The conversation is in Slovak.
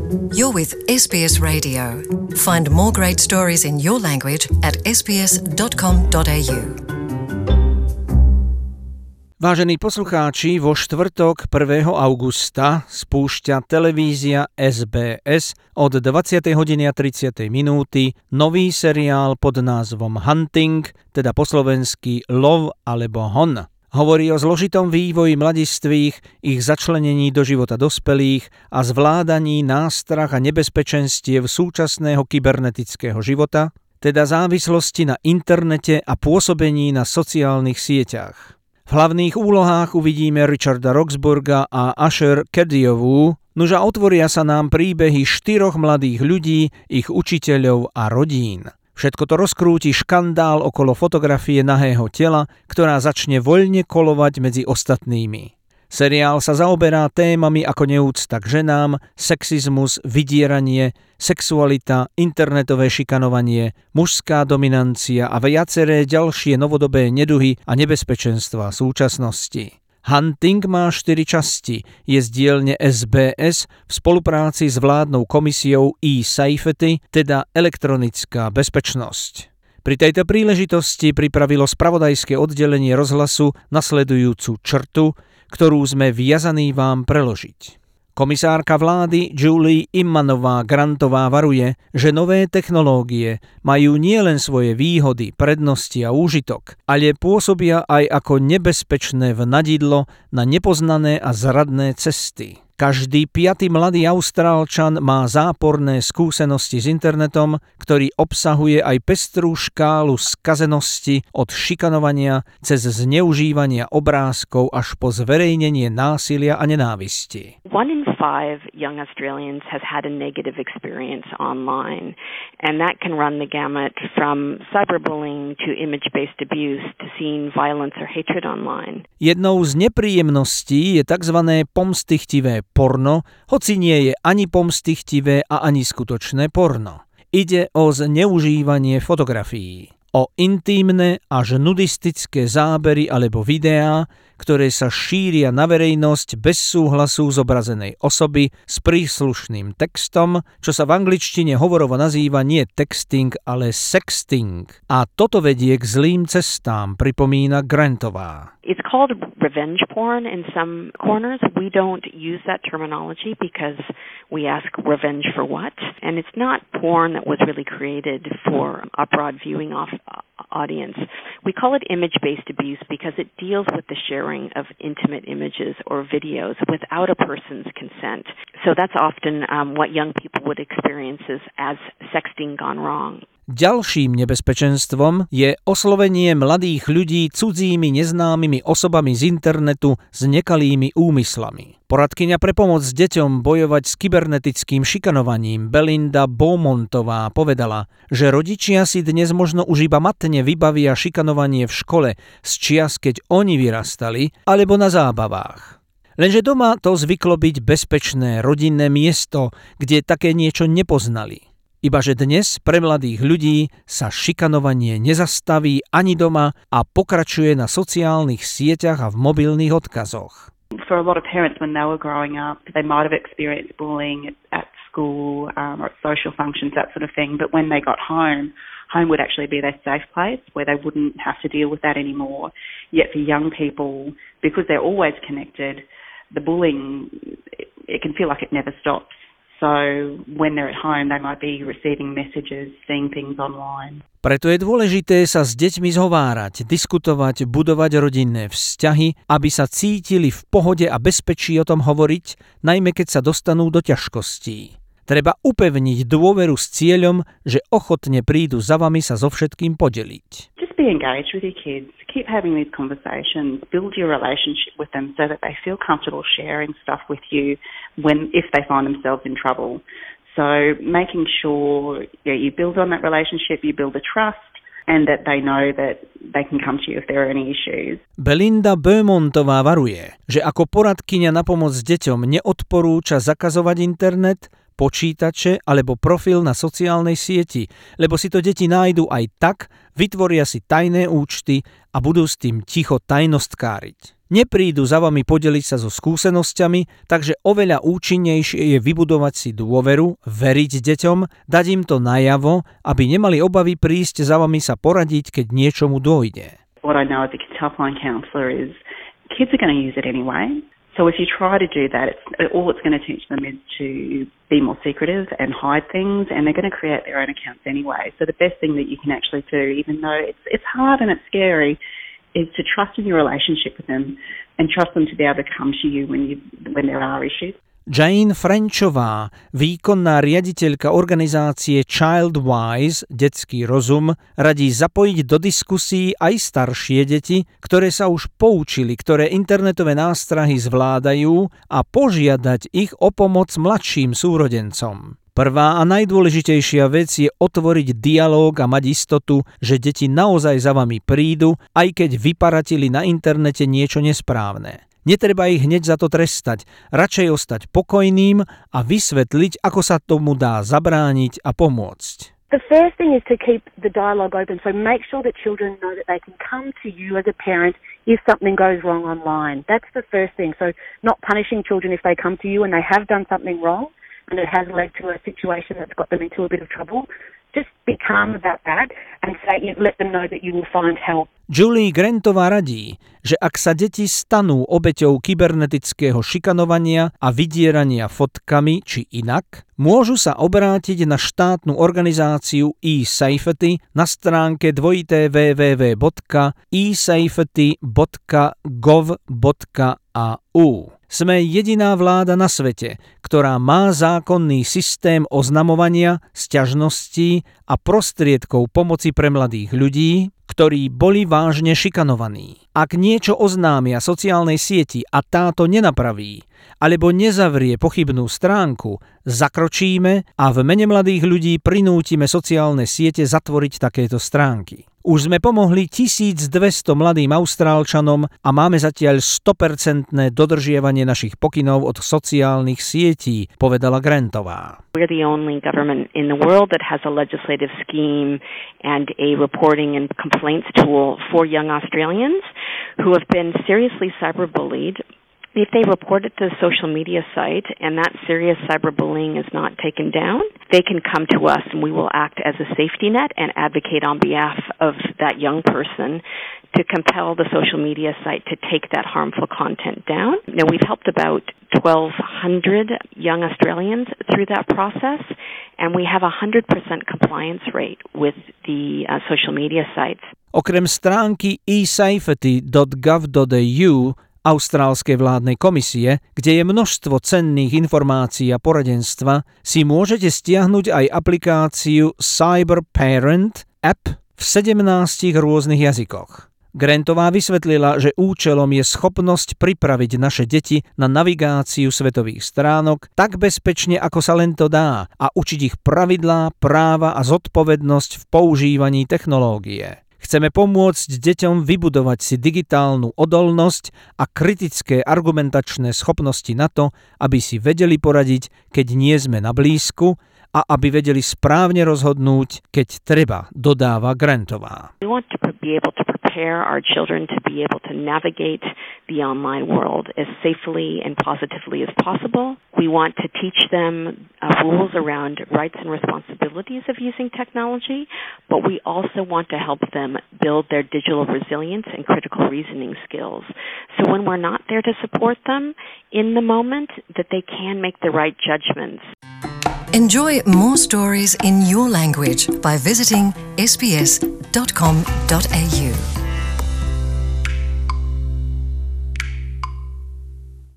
You're with SBS Radio. Find more great stories in your language at sbs.com.au. Vážení poslucháči, vo štvrtok 1. augusta spúšťa televízia SBS od 20:30 nový seriál pod názvom Hunting, teda po slovensky Lov alebo Hon. Hovorí o zložitom vývoji mladistvých, ich začlenení do života dospelých a zvládaní nástrah a nebezpečenstiev súčasného kybernetického života, teda závislosti na internete a pôsobení na sociálnych sieťach. V hlavných úlohách uvidíme Richarda Roxburgha a Asher Kediovú, nuža otvoria sa nám príbehy 4 mladých ľudí, ich učiteľov a rodín. Všetko to rozkrúti škandál okolo fotografie nahého tela, ktorá začne voľne kolovať medzi ostatnými. Seriál sa zaoberá témami ako neúcta k ženám, sexizmus, vydieranie, sexualita, internetové šikanovanie, mužská dominancia a viaceré ďalšie novodobé neduhy a nebezpečenstvá súčasnosti. Hunting má 4 časti, je z dielne SBS v spolupráci s vládnou komisiou e-Safety, teda elektronická bezpečnosť. Pri tejto príležitosti pripravilo spravodajské oddelenie rozhlasu nasledujúcu črtu, ktorú sme viazaní vám preložiť. Komisárka vlády Julie Immanová-Grantová varuje, že nové technológie majú nielen svoje výhody, prednosti a úžitok, ale pôsobia aj ako nebezpečné vnadidlo na nepoznané a zradné cesty. Každý 5. mladý Austrálčan má záporné skúsenosti s internetom, ktorý obsahuje aj pestrú škálu skazenosti od šikanovania cez zneužívania obrázkov až po zverejnenie násilia a nenávisti. 1 in 5 young Australians has had a negative experience online, and that can run the gamut from cyberbullying to image-based abuse to seeing violence or hatred online. Jednou z nepríjemností je tzv. Pomstychtivé porno, hoci nie je ani pomstychtivé a ani skutočné porno. Ide o zneužívanie fotografií, o intímne až nudistické zábery alebo videá, ktoré sa šíria na verejnosť bez súhlasu zobrazenej osoby s príslušným textom, čo sa v angličtine hovorovo nazýva nie texting, ale sexting. A toto vedie k zlým cestám, pripomína Grantová. It's called revenge porn in some corners. We don't use that terminology because we ask revenge for what? And it's not porn that was really created for a broad viewing audience. We call it image-based abuse because it deals with the sharing of intimate images or videos without a person's consent. So that's often what young people would experience as sexting gone wrong. Ďalším nebezpečenstvom je oslovenie mladých ľudí cudzími neznámymi osobami z internetu s nekalými úmyslami. Poradkyňa pre pomoc deťom bojovať s kybernetickým šikanovaním Belinda Beaumontová povedala, že rodičia si dnes možno už iba matne vybavia šikanovanie v škole z čias, keď oni vyrastali, alebo na zábavách. Lenže doma to zvyklo byť bezpečné rodinné miesto, kde také niečo nepoznali. Ibaže dnes pre mladých ľudí sa šikanovanie nezastaví ani doma a pokračuje na sociálnych sieťach a v mobilných odkazoch. For a lot of parents when they were growing up, they might have experienced bullying at school or at social functions, that sort of thing, but when they got home would actually be their safe place where they wouldn't have to deal with that anymore. Yet for young people, because they're always connected, the bullying, it can feel like it never stops. So when they're at home, they might be receiving messages, seeing things online. Preto je dôležité sa s deťmi zhovárať, diskutovať, budovať rodinné vzťahy, aby sa cítili v pohode a bezpečí o tom hovoriť, najmä keď sa dostanú do ťažkostí. Treba upevniť dôveru s cieľom, že ochotne prídu za vami sa so všetkým podeliť. Just be engaged with your kids. Keep having these conversations. Build your relationship with them so that they feel comfortable sharing stuff with you if they find themselves in trouble. So making sure you build on that relationship, you build the trust, and that they know that they can come to you if there are any issues. Belinda Beaumontová varuje, že ako poradkyňa na pomoc deťom neodporúča zakazovať internet, počítače alebo profil na sociálnej sieti, lebo si to deti nájdu aj tak, vytvoria si tajné účty a budú s tým ticho tajnostkáriť. Neprídu za vami podeliť sa so skúsenosťami, takže oveľa účinnejšie je vybudovať si dôveru, veriť deťom, dať im to najavo, aby nemali obavy prísť za vami sa poradiť, keď niečomu dôjde. What I know as a kids helpline counsellor is kids are going to use it anyway. So if you try to do that, all it's going to teach them is to be more secretive and hide things, and they're going to create their own accounts anyway. So the best thing that you can actually do, even though it's hard and it's scary, is to trust in your relationship with them and trust them to be able to come to you when there are issues. Jane Frenchová, výkonná riaditeľka organizácie Childwise, detský rozum, radí zapojiť do diskusí aj staršie deti, ktoré sa už poučili, ktoré internetové nástrahy zvládajú, a požiadať ich o pomoc mladším súrodencom. Prvá a najdôležitejšia vec je otvoriť dialóg a mať istotu, že deti naozaj za vami prídu, aj keď vyparatili na internete niečo nesprávne. Netreba ich hneď za to trestať, radšej ostať pokojným a vysvetliť, ako sa tomu dá zabrániť a pomôcť. The first thing is to keep the dialogue open, so make sure that children know that they can come to you as a parent if something goes wrong online. That's the first thing, so not punishing children if they come to you and they have done something wrong and it has led to a situation that's got them into a bit of trouble. Just be calm about that and let them know that you will find help. Julie Grantová radí, že ak sa deti stanú obeťou kybernetického šikanovania a vydierania fotkami či inak, môžu sa obrátiť na štátnu organizáciu eSafety na stránke www.esafety.gov.au. Sme jediná vláda na svete, ktorá má zákonný systém oznamovania, sťažností a prostriedkov pomoci pre mladých ľudí, ktorí boli vážne šikanovaní. Ak niečo oznámia sociálnej sieti a táto nenapraví, alebo nezavrie pochybnú stránku, zakročíme a v mene mladých ľudí prinútime sociálne siete zatvoriť takéto stránky. Už sme pomohli 1200 mladým Austrálčanom a máme zatiaľ 100% dodržiavanie našich pokynov od sociálnych sietí, povedala Grantová. We're the only government in the world that has a legislative scheme and a reporting and complaints tool for young Australians who have been seriously cyberbullied. If they report it to the social media site and that serious cyberbullying is not taken down, they can come to us and we will act as a safety net and advocate on behalf of that young person to compel the social media site to take that harmful content down. Now, we've helped about 1,200 young Australians through that process, and we have a 100% compliance rate with the social media sites. Okrem stránky esafety.gov.au austrálskej vládnej komisie, kde je množstvo cenných informácií a poradenstva, si môžete stiahnuť aj aplikáciu Cyber Parent App v 17 rôznych jazykoch. Grantová vysvetlila, že účelom je schopnosť pripraviť naše deti na navigáciu svetových stránok tak bezpečne, ako sa len to dá, a učiť ich pravidlá, práva a zodpovednosť v používaní technológie. Chceme pomôcť deťom vybudovať si digitálnu odolnosť a kritické argumentačné schopnosti na to, aby si vedeli poradiť, keď nie sme na blízku, a aby vedeli správne rozhodnúť, keď treba, dodáva Grantová. We want to be able to prepare our children to be able to navigate the online world as safely and positively as possible. We want to teach them rules around rights and responsibilities of using technology, but we also want to help them build their digital resilience and critical reasoning skills. So when we're not there to support them in the moment, that they can make the right judgments. Enjoy more stories in your language by visiting sbs.com.au.